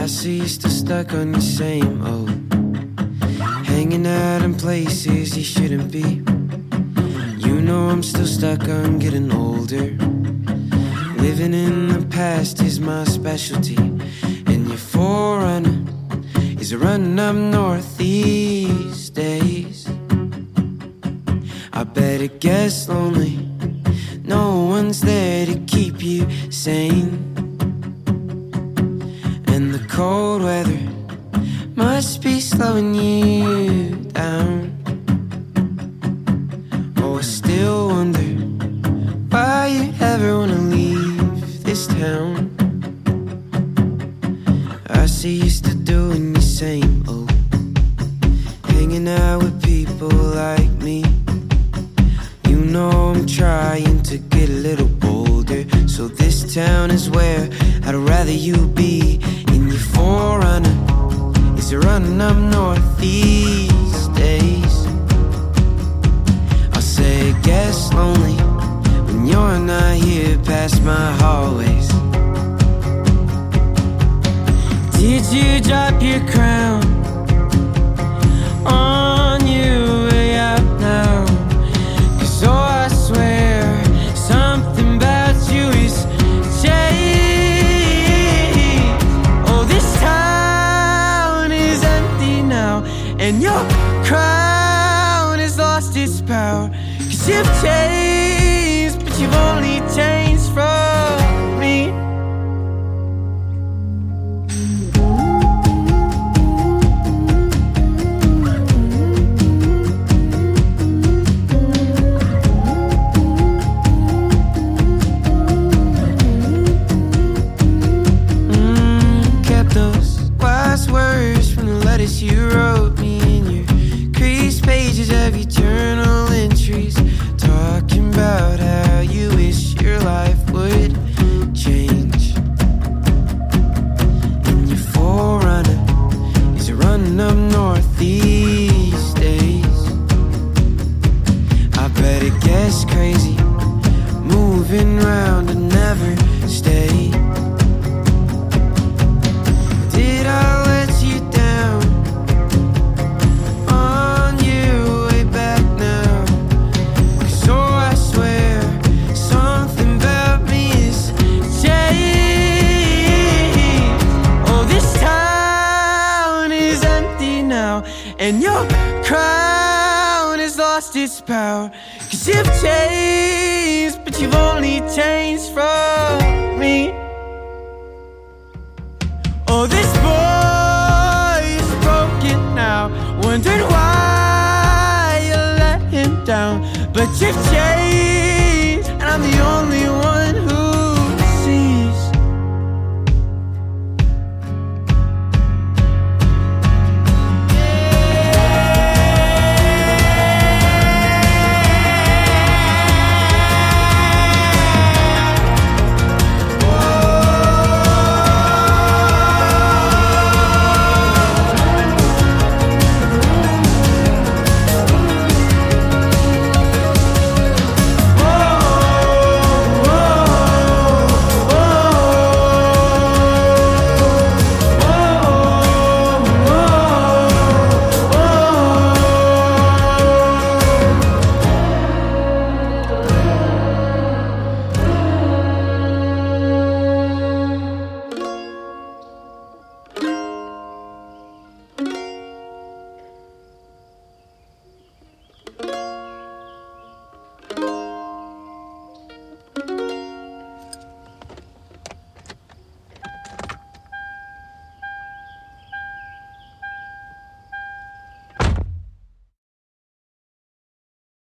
I see you still stuck on your same old, hanging out in places you shouldn't be. You know I'm still stuck on getting older. Living in the past is my specialty, and your forerunner is running up north these days. I bet it gets lonely, no one's there to keep you sane. And the cold weather must be slowing you down. Oh, I still wonder why you ever wanna leave this town. I see you still doing your same old, hanging out with people like me. You know I'm trying to get a little bolder, so this town is where I'd rather you be. In your forerunner is running up north these days. I'll say it gets lonely when you're not here past my hallways. Did you drop your crown on your way out now? 'Cause oh, I swear something about you is changed. Oh, this town is empty now, and your crown has lost its power. 'Cause you've changed, but you've only changed from me. You wrote me in your creased pages of your journal entries, talking about how you wish your life would change. And your forerunner is running up north these days. I bet it gets crazy, moving round and never stay. Did I let you down? And your crown has lost its power. 'Cause you've changed, but you've only changed from me.